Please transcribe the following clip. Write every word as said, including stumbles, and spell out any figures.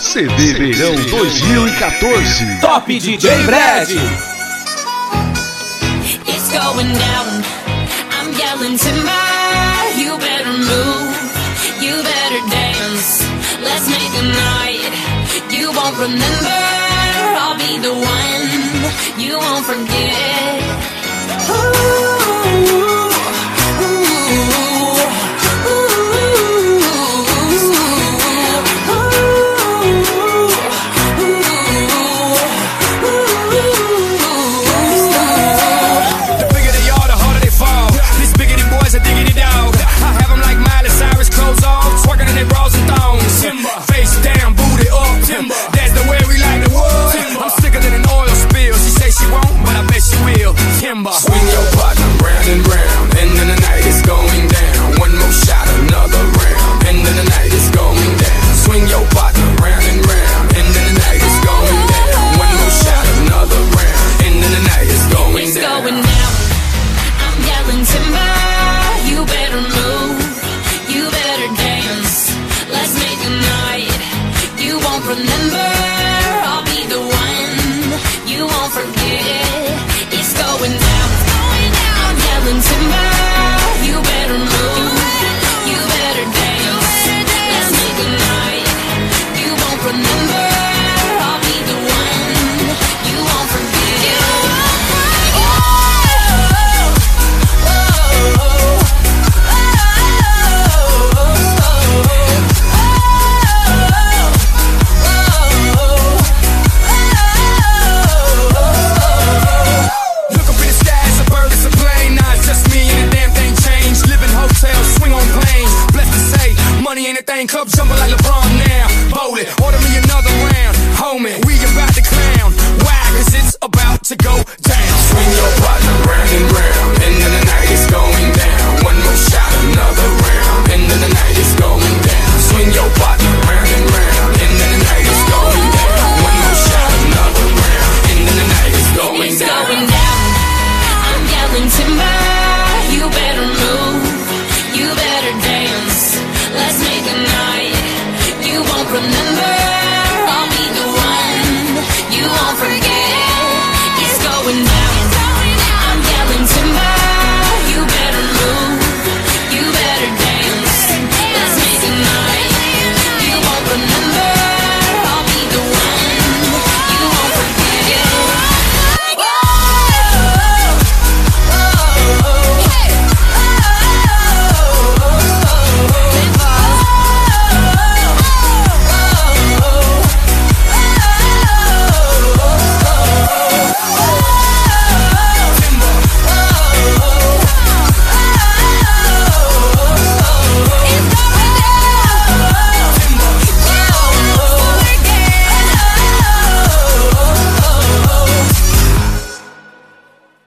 C D Verão dois mil e quatorze. Top D J Brad. It's going down. I'm yelling timber. You better move. You better dance. Let's make a night you won't remember. I'll be the one you won't forget. Ooh. Swing your partner round and round, and then the night is going down. One more shot, another round, and then the night is going down. Swing your partner round and round, and then the night is going down. One more shot, another round, and then the night is going it's down. Going down. I'm yelling timber. You better move. You better dance. Let's make a night you won't remember.